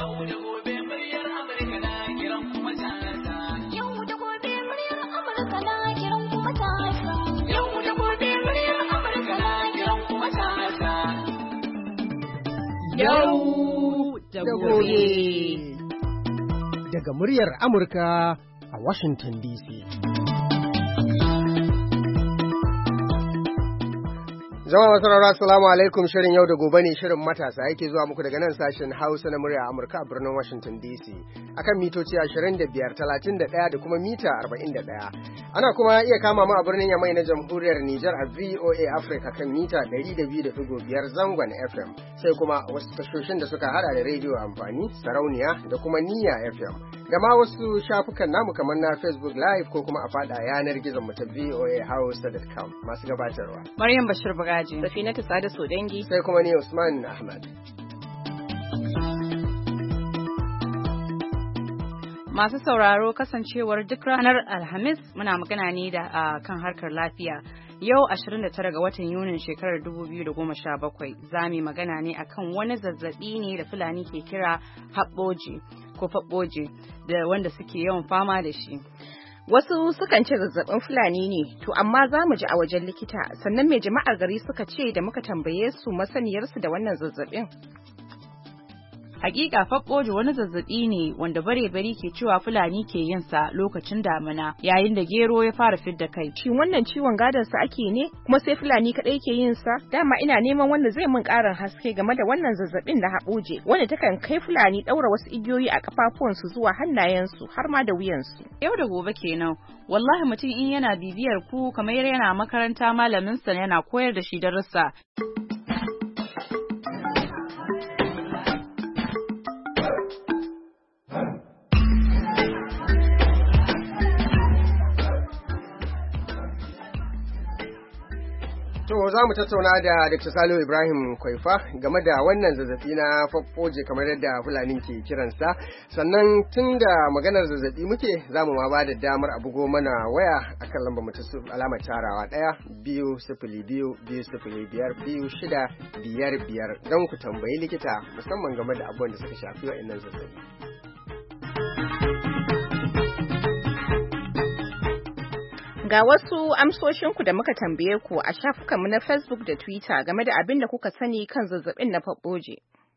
Yau da gobe muryar Amurka na kiran kuma ta. Yau da gobe muryar Amurka na kiran kuma ta. Yau da gobe muryar Amurka na kiran kuma ta. Yau da gobe. Daga muryar Amurka a Washington DC. Jama'a masarara, assalamu alaikum. Shirin yau da gobe ne, shirin matasa yake zuwa muku daga nan sashen Hausa na murya Amurka a birnin Washington DC akan mitoci 25, 31 da kuma mita 41. Ana kuma iya kama mu a birnin Yamai na Jamhuriyar Nijar a VOA Africa kan mita 102.5 zangon FM, sai kuma wasu tashoshin da suka hada da rediyo amfani, sarauniya da kuma niyya FM. Da ma wasu shafukan namu kamar na Facebook Live ko kuma a fada yanar gizon mu ta voahausa.com. Masu gabatarwa Maryam Bashir Bagaji, Safinatu Sada Sodangi, sai kuma ni Usman Ahmad. Masu sauraro, kasancewar duk ranar Alhamis muna magana ne da kan harkar lafiya. Yau 29 ga watan Yunin shekarar 2017 za mu magana ne akan wani zazzabi ne da Fulani ke kira haɓoje ko faɓoje da wanda suke yawan fama da shi. Wasu sukan ce zazzabin Fulani ne, to amma za mu ji a wajen likita. Sannan mai jama'ar gari suka ce da muka tambaye su masaniyarsu da wannan zazzabin. Hakika faɓoje wani zazzabi ne wanda bare-bari ke cewa Fulani ke yin sa lokacin damina yayin da gero ya fara fidda kai. Shin wannan ciwon gadon sa ake ne kuma sai Fulani kadai ke yin sa? Dama ina neman wanda zai min karin haske game da wannan zazzabin na haɓoje wanda takan kai Fulani daura wasu igiyoyi a kafafuwansu zuwa hannayensu har ma da wuyansu. Yau da gobe kenan. Wallahi mutum in yana bibiyar ku kamar yana makaranta, malamin sa yana koyar da shi darussa. To za mu tattauna da Dr. Salihu Ibrahim Kwaifa game da wannan zazzabi na faɓoje kamar yadda Fulani ke kiransa. Sannan tun da maganar zazzabi muke, za mu ma ba da damar a bugo mana waya akan lambar mu ta alamar tarawa 1-2-0-2-5-2-6-5-5 don ku tambayi likita musamman game da abubuwan da suka shafi wa'annan zazzabi. Ga wasu amsoshinku da muka tambaye ku a shafukanmu na Facebook da Twitter game da abin da kuka sani kan zazzabin na faɓoje.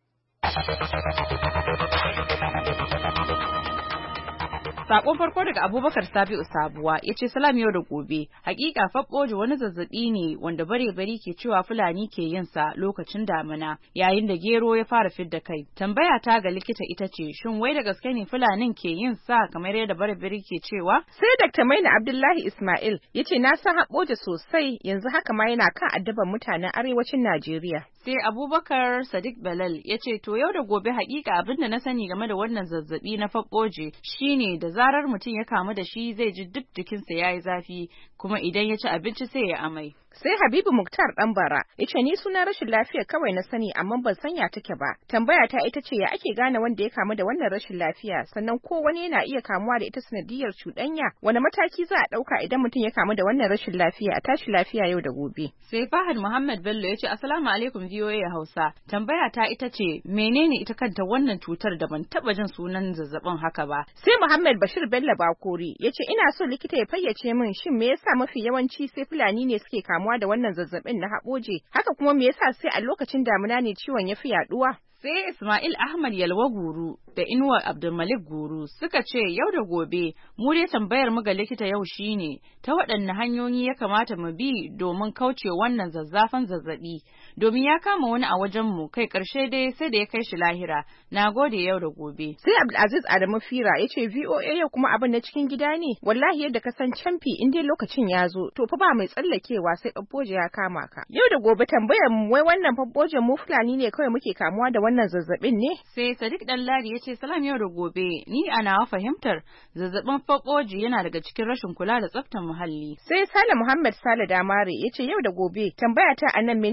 Sakon farko daga Abubakar Sabi'u Sabuwa ya ce salam yau da gobe. Hakika faɓoje wani zazzabi ne wanda bare-bari ke cewa Fulani ke yin sa lokacin damina yayin da gero ya fara fidda kai. Tambaya ta ga likita ita ce shin wai da gaske ne Fulanin ke yin sa kamar yadda bare-bari ke cewa? Sai Dr. Maina Abdullahi Ismail ya ce na san haɓoje sosai, yanzu haka ma yana kan addaban mutanen arewacin Najeriya. Sai Abubakar Sadiq Balal ya ce to yau da gobe hakika abin da na sani game da wannan zazzabi na faɓoje shine da zarar mutum ya kamu da shi zai ji duk jikinsa yayi zafi kuma idan ya ci abinci sai ya amai. Sai Habibu Muktar Ɗanbara ya ce ni suna rashin lafiya kawai na sani amma ban san ya take ba. Tambaya ta ita ce ya ake gane wanda ya kamu da wannan rashin lafiya, sannan ko wani yana iya kamuwa da ita sanadiyar cuɗanya? Wani mataki za a ɗauka idan mutum ya kamu da wannan rashin lafiya? A tashi lafiya yau da gobe. Sai Fahad Muhammad Bello ya ce assalamu alaikum VOA Hausa. Tambaya ta ita ce menene ita kanta wannan cutar da ban taba jin sunan zazzabin haka ba. Sai Muhammad Bashir Bello Bakori ya ce ina so likita ya fayyace min shin me yasa mafi yawanci sai Fulani ne suke kamuwa da wannan zazzabin na haɓoje, haka kuma me yasa sai a lokacin damina ne ciwon ya fi yaduwa? Sai Ismail Ahmad Yalwa Guru da Inuwa Abdulmalik Guru suka ce yau da gobe mu dai tambayar mu ga likita yau shine ta waɗanne hanyoyi ya kamata mu bi domin kauce wannan zazzafan zazzabi, domin ya kama wani a wajen mu kai ƙarshe dai sai da ya kai shi lahira. Nagode yau da gobe. Sai Abdulaziz Adamu Fira ya ce VOA yau kuma abin na cikin gida ne, wallahi yadda ka san camfi in dai lokacin ya zo to fa ba mai tsallakewa sai faɓoje ya kama ka. Yau da gobe tambayar mu wai wannan faɓojen mu Fulani ne kawai muke kamuwa da wannan zazzabin ne? Sai Sadiq Dallari ya ce salam yau da gobe, ni a nawa fahimtar zazzabin faɓoje yana daga cikin rashin kula da tsaftar muhalli. Sai Sale Muhammad Sale Damare ya ce yau da gobe tambaya ta anan menene yake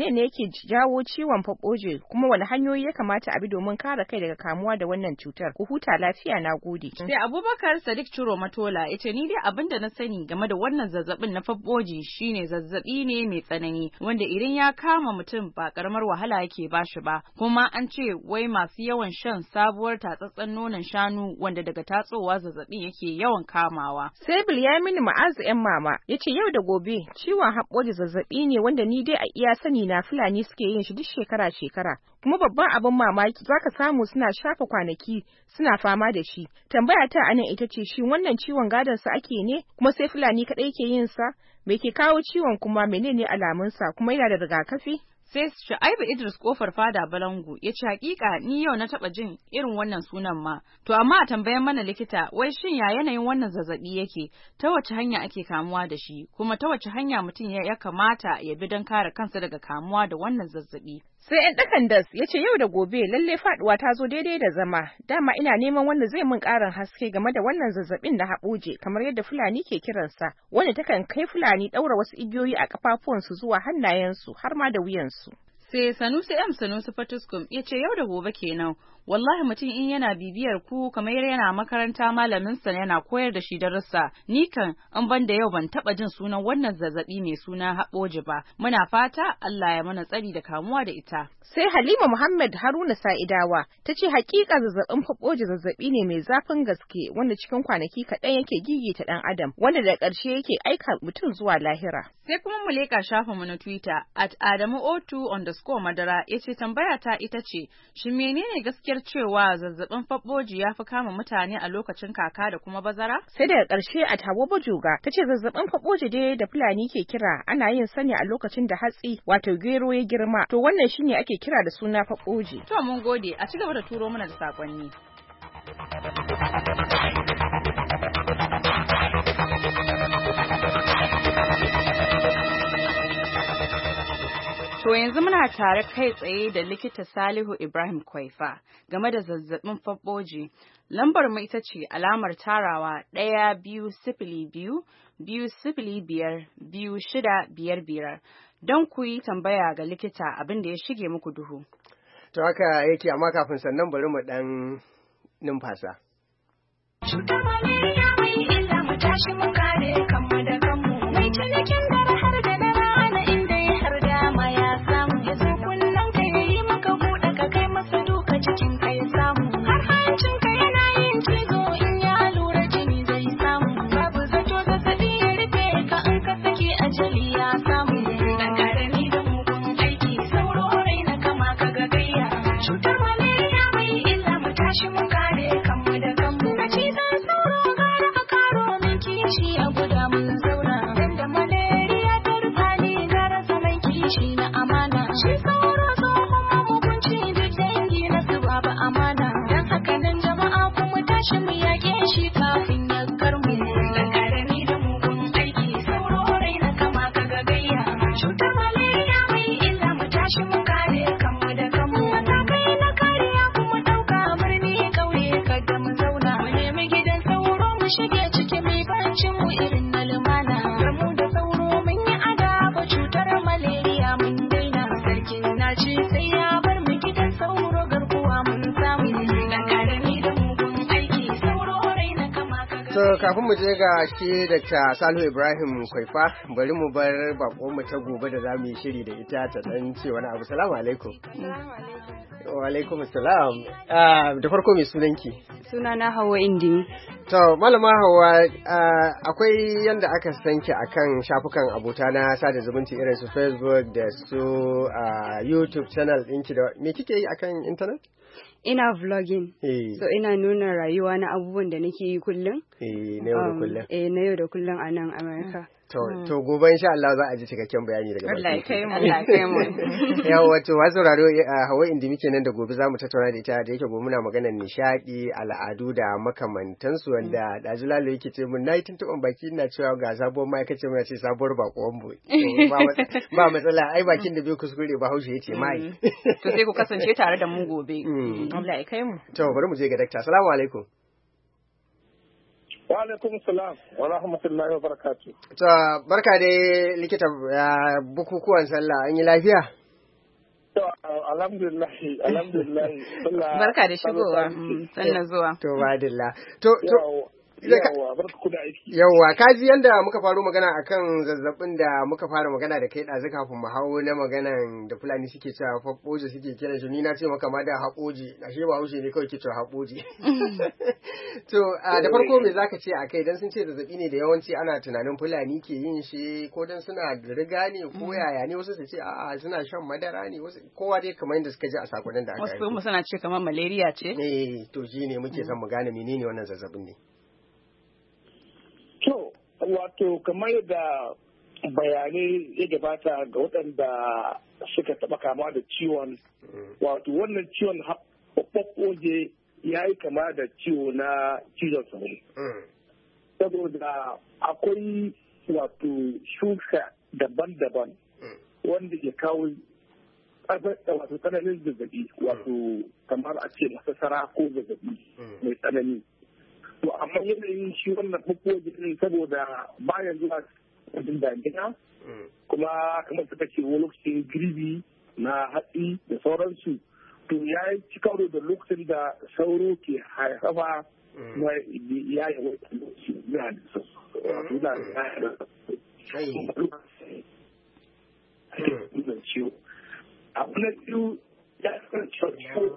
jawo ciwon faɓoje kuma wani hanyoyi ya kamata a bi domin kare kai daga kamuwa da wannan cutar. Ku huta lafiya, na gode. Sai Abubakar Sadiq Ciro Matola ya ce ni dai abin da na sani game da wannan zazzabin na faɓoje shine zazzabi ne mai tsanani wanda idan ya kama mutum ba karamar wahala yake bashi ba, kuma an ce wai masu yawan shan sabuwar tatsatsen nonon shanu wanda daga tatsowa zazzabin yake yawan kamawa. Sai Bilyaminu Ma'azu ‘yan mama ya ce yau da gobe ciwon haɓoje zazzabi ne wanda ni dai a iya sani na Fulani suke yin shi duk shekara-shekara. Kuma babban abin mamaki zaka samu suna shafa kwanaki suna fama da shi. Tambaya ta anan ita ce shin wannan ciwon gadon sa ake ne kuma sai Fulani kaɗai ke yin sa? Me ke kawo ciwon kuma menene alamunsa kuma yana da rigakafi? Sai Shu'aibu Idris Kofar Fada Balangu ya ce hakika ni yau na taba jin irin wannan sunan ma. To amma a tambayan mana likita wai shin ya yanayin wannan zazzabi yake, ta wace hanya ake kamuwa da shi, kuma ta wace hanya mutum ya kamata ya bi don kare kansa daga kamuwa da wannan zazzabi. Sai ‘yan ɗakan das ya ce yau da gobe lalle faɗuwa ta zo daidai da zama, dama ina neman wanda zai min ƙarin haske game da wannan zazzabin na haɓoje kamar yadda Fulani ke kiransa, wanda takan kai Fulani ɗaura wasu igiyoyi a ƙafafuwansu zuwa hannayensu har ma da wuyansu. Sai Sanusi Fatuskum ya ce yau da gobe kenan, wallahi mutum in yana bibiyar ku kamar yana makaranta malaminsa yana koyar da shi darussa, ni kan an ban da yau ban taba jin sunan wannan zazzabi mai suna haɓoji ba, muna fata Allah ya mana tsari da kamuwa da ita. Sai Halima Muhammad Haruna Sa'idawa ta ce hakika zazzabin haɓoji zazzabi ne mai zafin gaske wanda cikin kwanaki kaɗan yake gigita ɗan adam wanda da ƙarshe yake aika mutum zuwa lahira. Sai kuma mu leƙa shafinmu na Twitter @Adamu02_Madara ya ce tambaya ta ita ce shin menene gaskiyar cewa zazzabin faɓoji ya fi kama mutane a lokacin kaka da kuma bazara? Sai daga ƙarshe Hawa Bajoga ta ce zazzabin faɓoji dai da Fulani ke kira ana yin sani a lokacin da hatsi wato gero ya girma, to wannan shine ake kira da suna faɓoji. To mun gode, a ci gaba da turo mana da saƙonni. To yanzu muna tare kai tsaye da likita Salihu Ibrahim Kwaifa game da zazzabin faɓoji. Lambar mu ita ce alamar tarawa 1-2-2-0-5-2-6-5-5 don ku yi tambaya ga likita abin da ya shige muku duhu. To haka yake, amma kafin sannan bari mu ɗan numfasa. Cutar malaria mai illa mu tashi mu kare kanmu da kanmu. Mai cinikin dare har da na rana inda ya har dama ya samu. Ya zo kullum ka yayi maka buɗe ka kai masa duka cikin ka ya samu. Har hancin ka yana yin cizo in ya lura jini zai samu. Babu zato zazzaɓi ya rufe ka in ka saki ajali ya samu. Dan karami da mugun aiki sauro raina kama ka ga gayya. Cutar malaria mai illa mu tashi mu kare kanmu da kanmu. Kafin mu je ga shi Dr. Salihu Ibrahim Kwaifa, bari mu bar bakon mu ta gobe da zamu yi shiri da ita ta dan ce wani abu. Assalamu alaikum. Wa alaikum assalam. Da farko mai sunanki? Sunana Hauwa Indimi. To malama Hauwa, akwai yanda aka sanki akan shafukan abota na sada zumunci irin su Facebook da su YouTube channel ɗinki da me kike yi akan internet? Ina vlogging. So ina nuna rayuwa na abubuwan da nake yi kullum. Na yau da kullum. Na yau da kullum a nan America. To gobe insha Allah za a ji cikakken bayani daga Allah ya kai mu. Allah ya kai mu. Yawa to wasu sauraro Hauwa Indimi kenan da gobe zamu tattauna da ita da yake gobe muna maganar nishadi, al'adu da makamantansu wanda Daji Lalo yake ce mun nayi tuntuban baki ina cewa ga sabuwar ma'aikaci muna ce sabuwar bakuwan mu. Ba matsala ai bakin da bai kuskure ba Haushe yace mai. To sai ku kasance tare da mu gobe. Allah ya kai mu. To bari mu je ga dakta. Assalamu alaikum. Wa alaikum salam wa rahmatullahi wa barakatuh. To barka dai likita bukukuwan sallah an yi lafiya? Alhamdulillah. Barka da shigowa. Sannan zuwa. To madalla. To Yawwa, barka ku da aiki. Yawwa, ka ji yanda muka faro magana akan zazzabin da muka fara magana da kai ɗazu kafin mu hawo na maganan da Fulani suke cewa faɓoje suke kiran shi, ni na ce maka ma da haƙoje, ashe ba haushe ne kawai ke cewa haƙoje. To da farko me zaka ce a kai, dan sun ce zazzabi ne da yawanci ana tunanin Fulani ke yin shi, ko dan suna da riga ne ko yaya ne, wasu su ce a'a suna shan madara ne, wasu kowa dai kamar yadda suka ji a sakonin da aka yi. Wasu suna ce kamar malaria ce. To shine muke son mu gane menene wannan zazzabin ne. To, wato kamar yadda bayanai ya gabata ga waɗanda suka taɓa kama da ciwon, wato wannan ciwon haɓɓoɓɓoje ya yi kama da ciwo na cizon sauro. Saboda akwai wato shuka daban-daban wanda ke kawo wato tsananin zazzabi, wato kamar a ce masasara ko zazzabi mai tsanani. To amma yanayin shi wannan haɓɓoɓoje saboda bayan zuwa wajen damina kuma kamar suka ce lokacin girbi na hatsi da sauransu, to ya yi karo da lokacin da sauro ke haifafa na ya yi wata lokaci na da ciwo. Abu na biyu ya san ciwo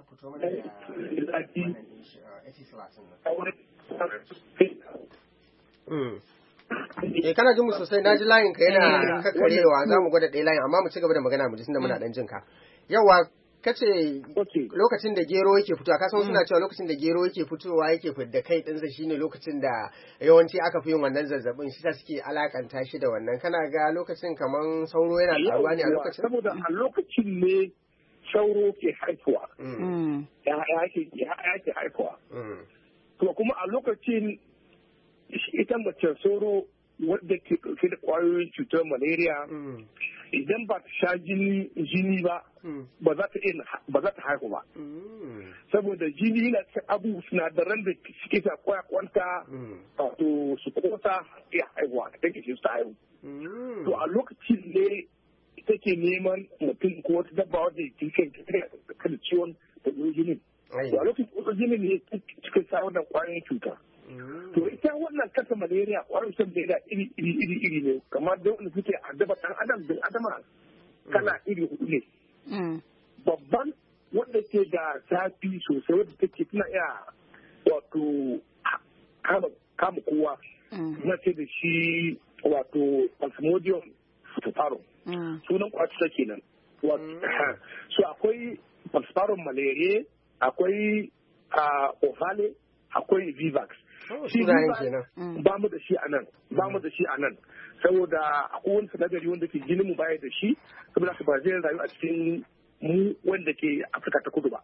kana jin mu sosai, na ji layin ka yana kakkarewa, za mu gwada ɗaya layin amma mu ci gaba da magana mu ji tunda muna ɗan jin ka. Yawa kace lokacin da gero yake fitowa, ka san suna cewa lokacin da gero yake fitowa yake fidda kai ɗinsa shine lokacin da yawanci aka fi yin wannan zazzabin, shi suke alakanta shi da wannan. Kana ga lokacin kaman sauro yana taruwa ne a lokacin? Saboda a lokacin ne sauro ke haifuwa. Ya ke haifuwa. To kuma a lokacin ita mace sauro wadda ke ɗauke da ƙwayoyin cutar malaria idan ba ta sha jini ba ba za ta haihu ba. Saboda jini yana cikin abu sinadaran da suke sa kwanta wato su kosa ya haihuwa ta take su ta haihu. To a lokacin ne take neman mutum ko wata dabba wadda ke kan ciwon da jinin. To a lokacin jinin ne cikin sa wannan ƙwayoyin cuta. To ita wannan kasa malaria ƙwayoyin cutar malaria iri ne, kamar da wanda suke addaba ɗan adam bin adama kala iri hudu ne. Babban wanda ke da zafi sosai wadda take tana iya wato kama kowa na ce da shi wato Plasmodium falciparum. Sunan kwatuta kenan. So akwai Falciparum malariae, akwai Ophale, akwai Vivax. Shi ba mu da shi a nan, saboda akwai wani sinadari wanda ke jinin mu baya da shi, saboda ba zai rayu a cikin mu wanda ke Afirka ta kudu ba.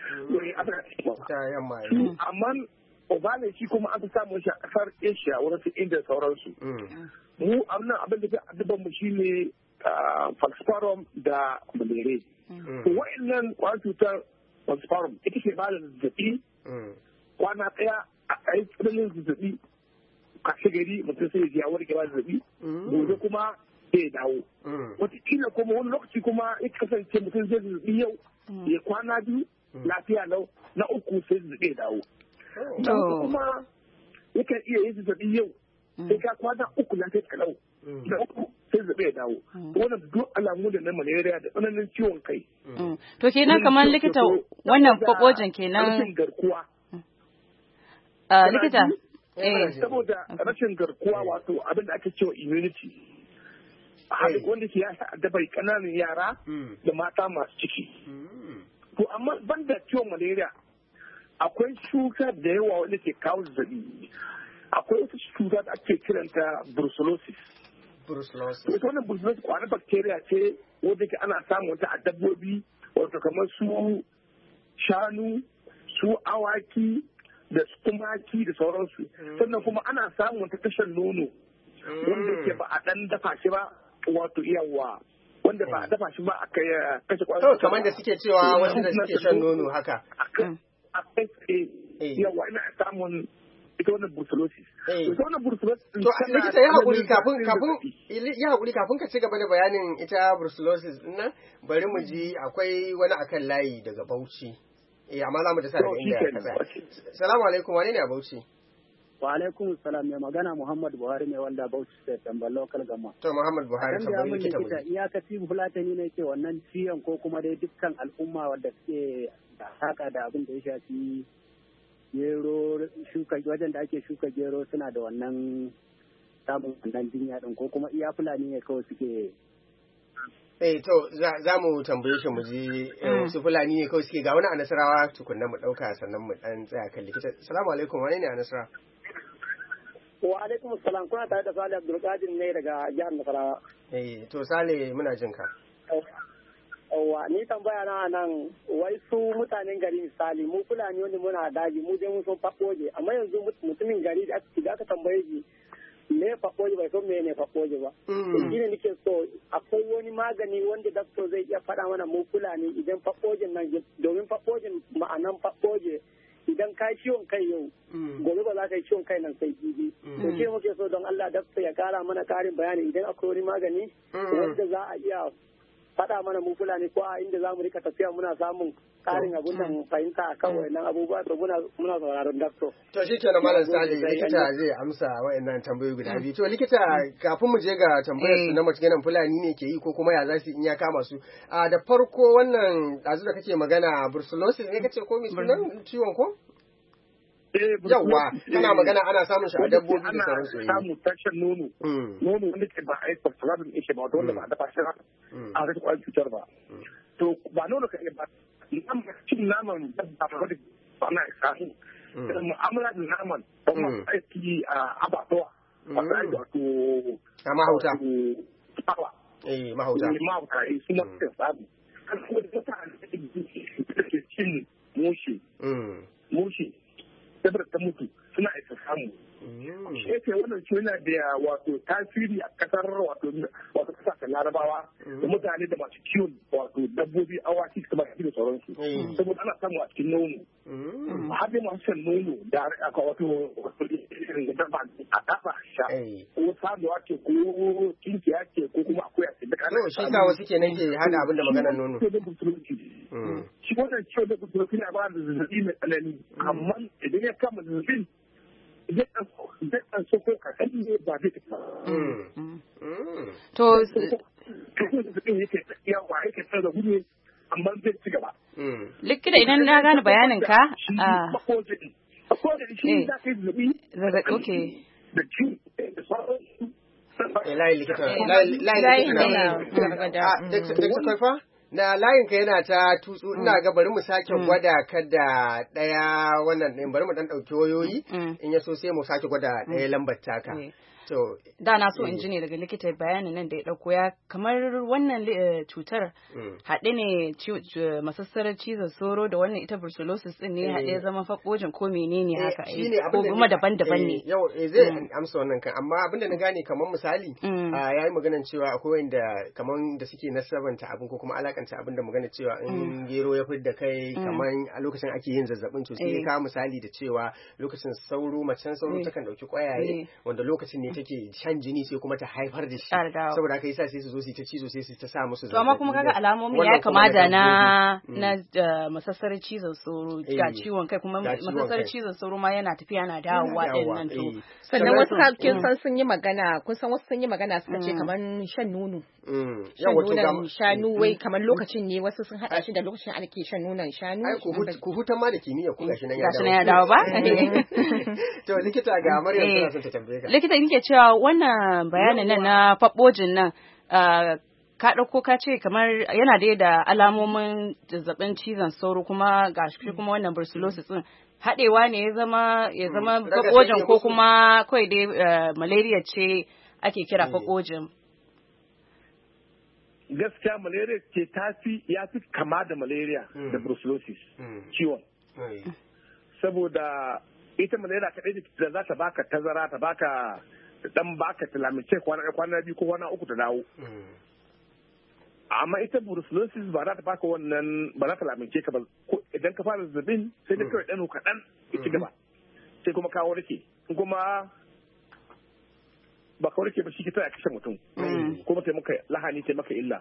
Amma Ophale shi kuma an fi samun shi a kasar Asia wurin su India sauransu. Mu abin da ke addaban mu shine Falciparum da malaria. Wa'annan kwan cutar Falciparum ita ke ba da zazzabi kwana ɗaya a yi tsananin zazzabi kashe gari mutum sai ya warke ba zazzabi gobe kuma zai dawo. Wataƙila kuma wani lokaci kuma ya kasance mutum zai zazzabi yau ya kwana biyu lafiya lau, na uku sai zazzabi ya dawo. Kuma yakan iya yin zazzabi yau sai ka kwana uku lafiya kalau, na uku sai zazzabi ya dawo. Wannan duk alamu da na malaria da tsananin ciwon kai. To kenan kamar likita wannan fakojin kenan. Rashin garkuwa. Likita. Saboda rashin garkuwa wato abin da ake cewa immunity. Wanda ke ya dabai kananan yara da mata masu ciki. To amma banda ciwon malaria akwai shuka da yawa wanda ke kawo zazzabi. Akwai wata shuka da ake kiranta brucellosis. Ita wannan brucellosis kwanan bacteria ce wanda ke ana samun ta a dabbobi wato kamar su shanu, su awaki da tumaki da sauransu. Sannan kuma ana samun ta tashar nono wanda ke ba a dan dafa shi ba, wato yawa wanda ba a dafa shi ba aka kashe kwayoyin. Kamar da suke cewa wasu da suke shan nono haka. Yawa ina samun ita wannan brucellosis. Ita wannan brucellosis. To likita ya haƙuri kafin ka ci gaba da bayanin ita brucellosis din nan bari mu ji akwai wani akan layi daga Bauchi. Amma za mu ta sa daga inda ka tsaya. Salamu alaikum, wane ne a Bauchi? Wa alaikum salam, mai magana Muhammad Buhari mai wanda Bauchi State Damba Local Gama. To Muhammad Buhari tambayi likita mu. Iyakaci Fulatani ne ke wannan ciwon ko kuma dai dukkan al'umma wadda suke da haka da abin da ya shafi gero shuka wajen da ake shuka gero suna da wannan samun wannan jinya din ko kuma iya Fulani ne kawai suke. To za mu tambaye shi mu ji su Fulani ne kawai suke ga wani a Nasarawa tukunna mu ɗauka sannan mu ɗan tsaya kan likita. Salamu alaikum, wane ne a Nasarawa? Wa alaikum salam, kuna tare da Sale Abdulkadir ne daga jihar Nasarawa. To Sale muna jin ka. Ni tambaya na nan wai su mutanen gari misali mu Fulani wanda muna daji mu dai mun son fakoje amma yanzu mutumin gari da aka tambaye shi me fakoje bai san me ne fakoje ba. Shi ne nake so akwai wani magani wanda doctor zai iya faɗa mana mu Fulani idan fakojen nan domin fakojen ma'anan fakoje idan ka ciwon kai yau gobe ba za ka yi ciwon kai nan sai jibi to shi muke so don Allah doctor ya kara mana karin bayani idan akwai wani magani wanda za a iya faɗa mana mu Fulani ko a inda za mu rika tafiya muna samun ƙarin abin da mu fahimta a kan wayannan abubuwa to muna sauraron dakto. To shi kenan Malam Sale likita zai amsa wayannan tambayoyi guda biyu. To likita kafin mu je ga tambayar su na maganan Fulani ne ke yi ko kuma ya za su in ya kama su. Da farko wannan ɗazu da kake magana brucellosis ne kace ko me sunan ciwon ko? Yawwa kana magana ana samun shi a dabbobi da sauran su. Ana samun tashin nono. Nono wanda ke ba a yi pastoralin ishe ba wanda ba a dafa shi a rage kwayar cutar ba. To ba nono ka ba cin naman dabba ba da ba na samu. Da mu'amala da naman don masu aiki a abatuwa. Masu aiki wato. A mahauta. Tsawa. Mahauta. Mahauta suna suka samu. Kan kuma da mutane da ke cin mushi. Mushi. Saboda ta mutu suna isa samu. Shi yake wannan ciwo yana da wato tasiri a kasar wato kasashen Larabawa da mutane da masu kiwon wato dabbobi awaki kamar da sauransu. Saboda ana samu a cikin nono. Har dai masu shan nono da aka wato irin dabba a kafa sha. Ko samuwa ce ko kinkiya ce ko kuma akuya ce. Shi sa wasu kenan ke hada abin da maganar nono. Shi wannan ciwo da kusurfi ne a ba da zazzabi mai tsanani amma idan ya kama zazzabin zai ɗan so ko kaɗan ne ba zai tafi. To zazzabin yake yawa yake tsara gudu amma zai ci gaba. Likita idan na gane bayanin ka shi za ka yi zazzabi okay da ciwo da sauran layin likita layin na layin ka yana ta tutsu ina ga bari mu sake gwada ka da ɗaya wannan ɗin bari mu dan ɗauki wayoyi in ya so sai mu sake gwada ɗaya lambar taka. To da na so in ji ne daga likita bayanin nan da ya dauko ya kamar wannan cutar haɗe ne masassarar cizon sauro da wannan ita brucellosis din ne haɗe zama fakojin ko menene haka ko kuma daban-daban ne. Yau zai amsa wannan kan amma abinda na gane kamar misali yayi maganan cewa akwai wanda kamar da suke nasabanta abin ko kuma alakanta abin da magana cewa in gero ya fidda kai kamar a lokacin ake yin zazzabin to sai ka misali da cewa lokacin sauro macen sauro takan dauki kwayaye wanda lokacin ne take shan jini sai kuma ta haifar da shi saboda haka yasa sai su zo su ta cizo sai su ta sa musu to amma kuma kaga alamomin ya kama da na masassarar cizon sauro ga ciwon kai kuma masassarar cizon sauro ma yana tafiya na dawowa din nan to sannan wasu kin san sun yi magana kun san wasu sun yi magana suka ce kamar shan nono shan nonon shanu wai kamar lokacin ne wasu sun hada shi da lokacin ake shan nonon shanu ai ku hutan ma da kimiyya ku gashi nan ya dawo ba to likita ga Maryam tana son ta tambaye ka likita nake cewa wannan bayanin nan na faɓojin nan ka ɗauko ka ce kamar yana da alamomin zazzabin cizon sauro kuma ga shi kuma wannan brucellosis din haɗewa ne ya zama faɓojin ko kuma kawai dai malaria ce ake kira faɓojin. Gaskiya malaria ce ya fi kama da malaria da brucellosis ciwon. Saboda ita malaria kaɗai da za ta baka tazara ta baka dan baka tilamice kwana biyu ko kwana uku ta dawo. Amma ita brucellosis ba za ta baka wannan ba za ta lamince ka ba idan ka fara zazzabin sai da kawai ɗano kaɗan ita gaba sai kuma kawo rake. kuma ba ka warke ba shi kita ya kashe mutum kuma taimaka lahani taimaka illa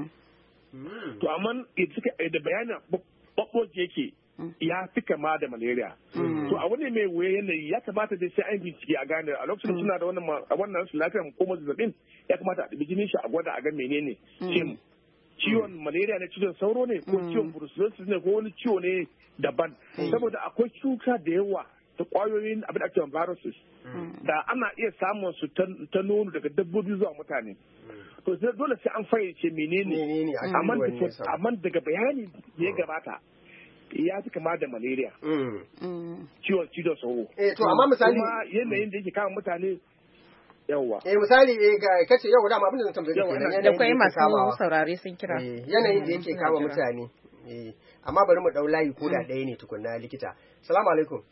to amma da bayanin babboji yake ya fi kama da malaria to a wani mai wuya yanayi ya kamata dai sai an bincike a gane a lokacin suna da wannan rashin lafiyar ko zazzabin ya kamata a ɗabi jinin shi a gwada a ga menene shin ciwon malaria ne cizon sauro ne ko ciwon brucellosis ne ko wani ciwo ne daban saboda akwai cuta da yawa ta kwayoyin abin da ake viruses da ana iya samun su ta nono daga dabbobi zuwa mutane to dole sai an fayyace menene amma daga bayani da ya gabata ya fi kama da malaria ciwon cizon sauro to amma misali kuma yanayin da yake kama mutane yawa misali ga kace yau da abin da zan tambaye ka da kai masu saurare sun kira yanayin da yake kama mutane amma bari mu dau layi ko da ɗaya ne tukunna likita assalamu alaikum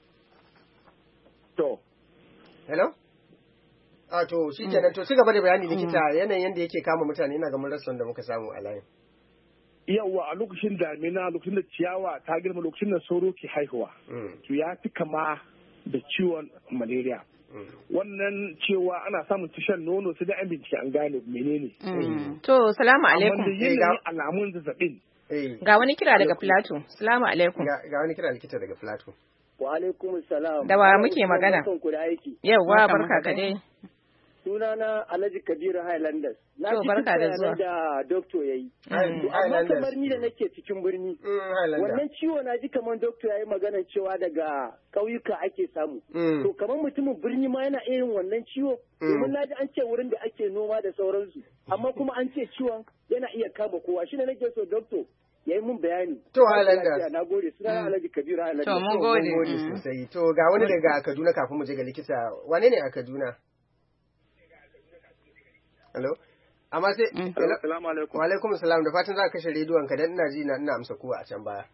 to hello to shikenan to ci gaba da bayani likita yanayin da yake kama mutane ina ga mun rasa da muka samu a layin yawa a lokacin damina lokacin da ciyawa ta girma lokacin da sauro ke haihuwa to ya fi kama da ciwon malaria wannan cewa ana samun tishan nono sai da an bincike an gane menene to salamu alaikum amma da yanayin alamun zazzabin ga wani kira daga Plateau salamu alaikum ga wani kira likita daga Plateau wa alaikum salam da wa muke magana yawa barka ka dai sunana Alhaji Kabiru Highlanders. Na to barka da zuwa. Da doctor yayi. Amma kamar ni da nake cikin birni. Wannan ciwo na ji kamar doctor yayi magana cewa daga ƙauyuka ake samu. To kamar mutumin birni ma yana irin wannan ciwo. Domin na ji an ce wurin da ake noma da sauransu. Amma kuma an ce ciwon yana iya kama kowa. Shi ne nake so doctor yayi mun bayani. To Highlanders. Na gode sunana Alhaji Kabiru Highlanders. To mun gode sosai. To ga wani daga Kaduna kafin mu je ga likita. Wane ne a Kaduna? Hello? Amma sai assalamu alaikum. Wa alaikum assalam da fatan za ka kashe rediyon ka dan ina ji ina amsa kuwa a can baya.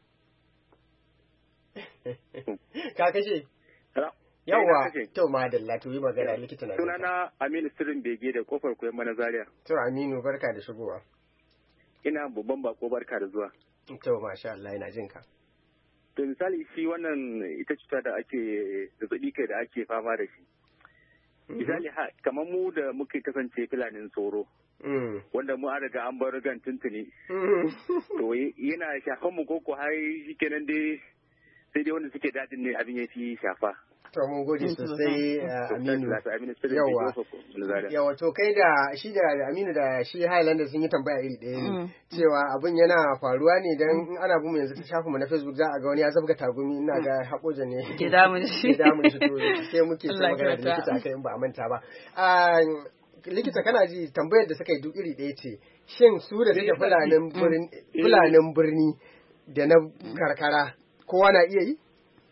Ka kashe? Yawwa, to madalla to yi magana likita na. Sunana Aminu Sirrin Bege da kofar koyon mana Zaria. To Aminu barka da shigowa. Ina babban bako barka da zuwa. To masha Allah ina jin ka. To misali shi wannan ita cuta da ake zazzabi kai da ake fama da shi. Misali kamar mu da muke kasance filanin tsoro. Wanda mu an riga an bar gan tuntuni. To yana shafan mu koko har shi kenan dai sai dai wanda suke dadin ne abin ya fi shafa. To mun gode sosai Aminu. Yawa to kai da shi da Aminu da shi Highlanders sun yi tambaya iri ɗaya ne. Cewa abin yana faruwa ne dan ana bin mu yanzu ta shafin mu na Facebook za a ga wani ya zabga tagumi ina ga hakoja ne. Ke damun shi. Ke damun shi to sai muke ta magana da likita akai in ba a manta ba. Likita kana ji tambayar da suka yi duk iri ɗaya ce. Shin su da suke fulanin birni da na karkara kowa na iya yi?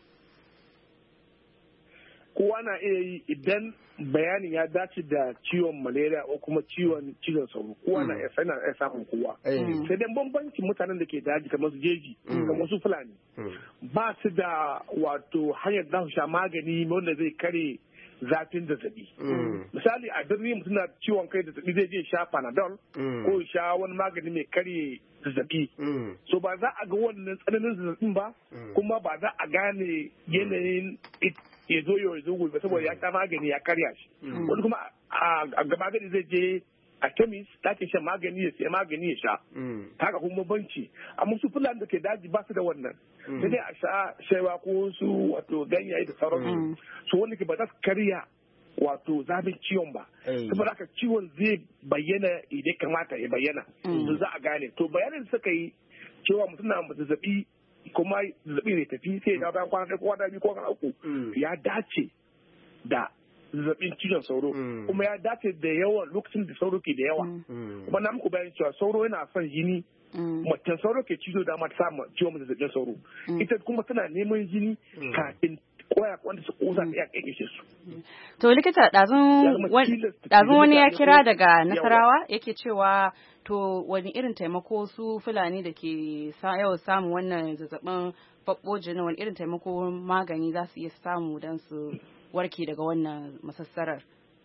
Kowa na iya yi idan bayanin ya dace da ciwon malaria ko kuma ciwon cizon sauro. Kowa na iya samun kowa. Sai dai bambancin mutanen da ke daji kamar su jeji, kamar su fulani. Ba su da wato hanyar za su sha magani wanda zai kare zafin zazzabi. Misali a birni mutum na ciwon kai zazzabi zai je sha panadol ko sha wani magani mai kare zazzabi. So ba za a ga wannan tsananin zazzabin ba kuma ba za a gane yanayin ya zo gobe saboda ya sha magani ya karya shi. Wani kuma a ga magani zai je a kemis ɗakin shan magani ya siya magani ya sha. Haka kuma banci. Amma su fulani da ke daji ba su da wannan. Sai dai a sha shaiwa ko su wato ganyaye da sauransu. So wanda ke ba za su karya wato zafin ciwon ba. Saboda haka ciwon zai bayyana idan kamata ya bayyana. To za a gane. To bayanin da suka yi cewa mutum na zazzabi kuma zazzabi ne tafi sai ya dawo kwana ɗaya ko kwana biyu ko kwana uku ya dace da zazzabin cizon sauro kuma ya dace da yawan lokacin da sauro ke da yawa kuma na muku bayan cewa sauro yana son jini macen sauro ke cizo da ma ta samu ciwon zazzabin sauro ita kuma tana neman jini kafin koya wanda su kusa ta iya kaikishe su. To likita ɗazun wani ya kira daga Nasarawa yake cewa to wani irin taimako su Fulani da ke yawan samun wannan zazzabin faɓoji na wani irin taimako magani za su iya samu don su warke daga wannan masassarar.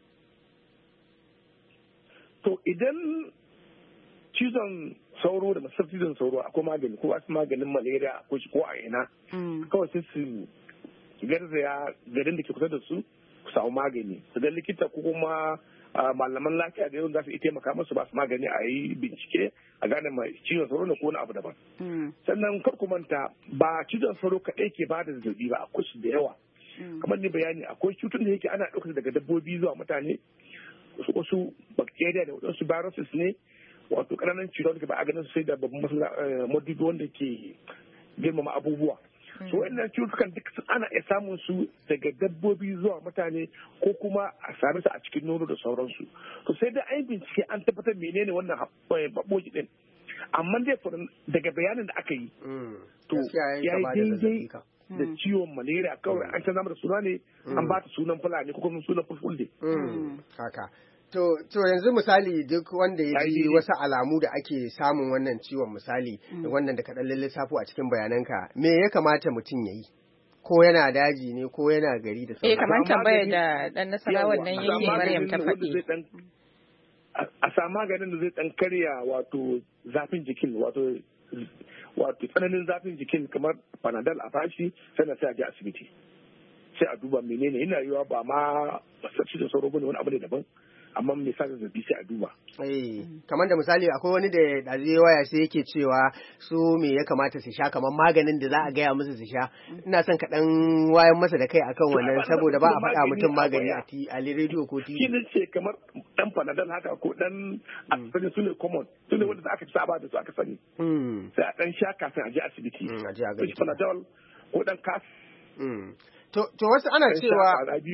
To idan cizon sauro da masar cizon sauro akwai magani ko wasu maganin malaria ko shi ko a ina kawai sai su su garzaya garin da ke kusa da su su samu magani, su ga likita ko kuma malaman lafiya da yawan za su iya taimaka musu ba su magani a yi bincike a gane mai cizon sauro ne ko wani abu daban. Sannan kar ku manta ba cizon sauro kaɗai ke ba da zazzabi ba, akwai su da yawa. Kamar ni bayani akwai cutun da yake ana ɗaukar daga dabbobi zuwa mutane, wasu bacteria da wasu viruses ne, wato ƙananan cutar da ba a ganin sai da babban madubi wanda ke girmama abubuwa. So wannan cutukan duk ana iya samun su daga dabbobi zuwa mutane ko kuma a same su a cikin nono da sauransu. To sai da an bincike an tabbatar menene wannan baboji din. Amma dai daga bayanin da aka yi to ya yi daidai da ciwon malaria, kawai an canza mata suna ne an ba ta sunan fulani ko kuma sunan fulfulde. Haka. To yanzu misali duk wanda ya ji wasu alamu da ake samun wannan ciwon misali wannan da kaɗan lissafo a cikin bayananka, me ya kamata mutum ya yi? Ko yana daji ne ko yana gari da sauransu? Kamar tambayar da ɗan nasara wannan yake Maryam ta faɗi. A samu maganin da zai ɗan karya wato zafin jikin, wato tsananin zafin jikin kamar panadol a fashi sannan sai a je asibiti. Sai a duba menene yana yiwa ba ma masarci da sauro bane wani abu ne daban. Amma me sa zazzabi sai a duba. Kamar da misali akwai wani da ɗazu waya sai yake cewa su me ya kamata su sha kamar maganin da za a gaya musu su sha. Ina son kaɗan wayan masa da kai akan wannan saboda ba a faɗa mutum magani a rediyo ko TV. Shi ne ce kamar ɗan panadol haka ko ɗan aspirin su ne common, su ne wanda aka ci saba da su aka sani. Sai a ɗan sha kafin a je asibiti. Panadol ko ɗan kas. To wasu ana cewa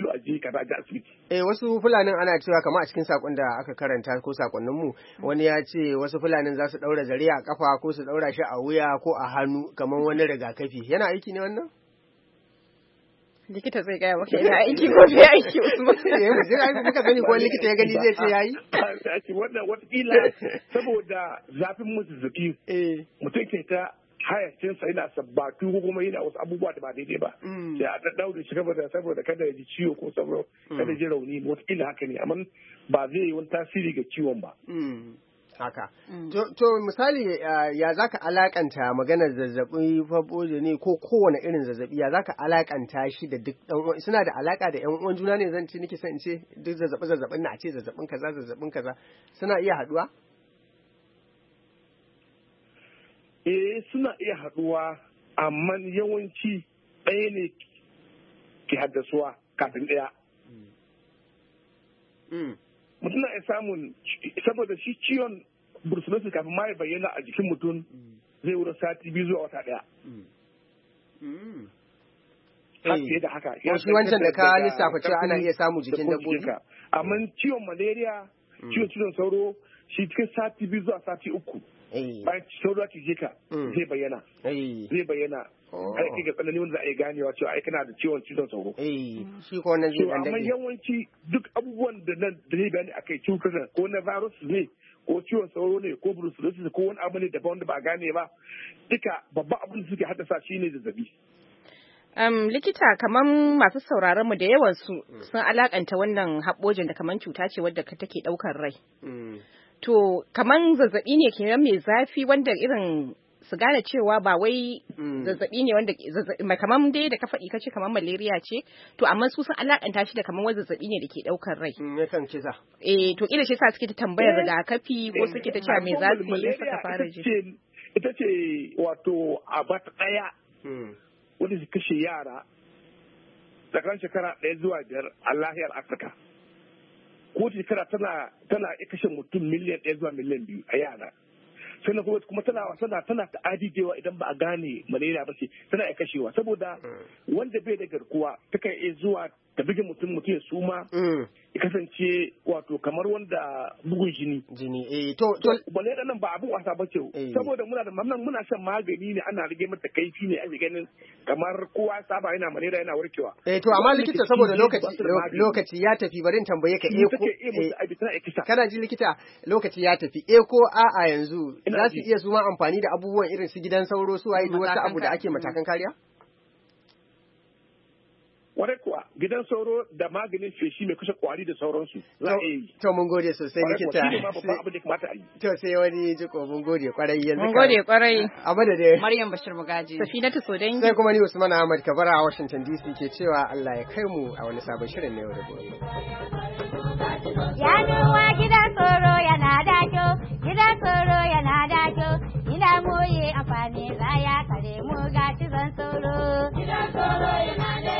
wasu fulanin ana cewa kamar a cikin sakon da aka karanta ko sakonninmu wani ya ce wasu fulanin za su daura zare a kafa ko su daura shi a wuya ko a hannu kamar wani rigakafi. Yana aiki ne wannan? Likita zai gaya maka yana aiki ko bai aiki Usman. Muka sani ko likita ya gani zai ce yayi? Wannan watakila saboda zafin mutu zuki mutum ke ta hayacinsa yana sabbatu ko kuma yana wasu abubuwa da ba daidai ba sai a daddaure shi saboda kada ya ji ciwo ko saboda kada ya ji rauni wataƙila haka ne amma ba zai yi wani tasiri ga ciwon ba. Haka. To misali ya zaka alakanta maganar zazzabi faboje ne ko kowane irin zazzabi ya zaka alakanta shi da duk dan suna da alaka da ƴan uwan juna ne zan ci nake son in ce duk zazzabin na a ce zazzabin kaza suna iya haduwa? Suna iya haɗuwa amma yawanci ɗaya ne ke haddasuwa kafin ɗaya. Mutum na iya samun saboda shi ciwon brucellosis kafin ma ya bayyana a jikin mutum zai wurin sati 2 zuwa wata ɗaya. Haka da haka. Shi wancan da ka lissafa cewa ana iya samu jikin dabbobi. Amma ciwon malaria, ciwon sauro shi cikin sati 2 zuwa sati 3. Bayan sauro ake je ka zai bayyana. Aiki ga tsanani wanda za a yi ganewa cewa ai kana da ciwon cizon sauro. Shi ko wannan zai amma yawanci duk abubuwan da zai bayani akai cutar ko na virus ne ko ciwon sauro ne ko brucellosis ko wani abu ne daban wanda ba a gane ba duka babban abin da suke haddasa shine zazzabi. Likita kamar masu sauraron mu da yawan su sun alakanta wannan haɓojin da kamar cuta ce wadda take ɗaukar rai. To kaman zazzabi ne kenan mai zafi wanda irin su gane cewa ba wai zazzabi ne wanda kaman dai da ka faɗi kace kaman malaria ce to amma su sun alakanta shi da kaman wani zazzabi ne da ke ɗaukar rai. Yakan kisa. To kila shi sa suke ta tambayar rigakafi ko suke ta cewa mai zafi suka fara ji. Ita ce wato abat ɗaya wanda su kashe yara tsakanin shekara 1 zuwa 5 a lahiyar Afirka. Ko shekara tana kashe mutum miliyan 1 zuwa miliyan 2 a yara. Sannan kuma tana ta'adi da yawa idan ba a gane malaria ba ce tana iya kashewa saboda wanda bai da garkuwa ta kan iya zuwa ta buge mutum ya suma ya kasance wato kamar wanda bugun jini. To malaria nan ba abin wasa ba ce saboda muna shan magani ne ana rage mata kaifi ne ake ganin kamar kowa saba yana malaria yana warkewa. To amma likita saboda lokaci ya tafi bari in tambaye ka ko kana ji likita lokaci ya tafi ko a'a yanzu za su iya suma amfani da abubuwan irin su gidan sauro su waye duk wasu abu da ake matakan kariya? Kwarai kuwa gidan sauro da maganin feshi mai kashe kwari da sauransu za a yi. To mun gode sosai likita. Shi ne ma babban abin da kamata a yi. To sai wani jiko mun gode kwarai yanzu. Mun gode kwarai. A madadin Maryam Bashir Mugaji. Safinatu Sodangi. Sai kuma ni Usman Ahmad Kabara a Washington DC ke cewa Allah ya kai mu a wani sabon shirin na yau da gobe. Yanuwa gidan tsoro yana da kyau, gidan tsoro yana da kyau, ina moye amfani za ya kare mu ga cizon tsoro. Gidan tsoro yana da